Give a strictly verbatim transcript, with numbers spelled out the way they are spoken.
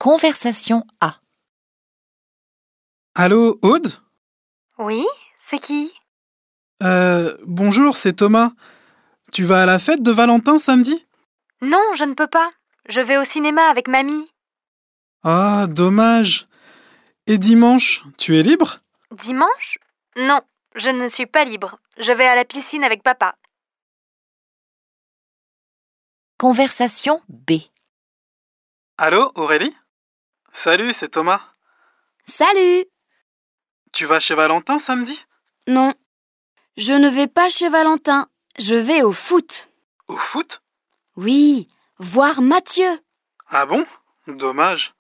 Conversation A. Allô, Aude ? Oui, c'est qui ? Euh, bonjour, c'est Thomas. Tu vas à la fête de Valentin samedi ? Non, je ne peux pas. Je vais au cinéma avec mamie. Ah, dommage. Et dimanche, tu es libre ? Dimanche ? Non, je ne suis pas libre. Je vais à la piscine avec papa. Conversation B. Allô, Aurélie ? Salut, c'est Thomas. Salut! Tu vas chez Valentin samedi ? Non, je ne vais pas chez Valentin, je vais au foot. Au foot ? Oui, voir Mathieu. Ah bon ? Dommage.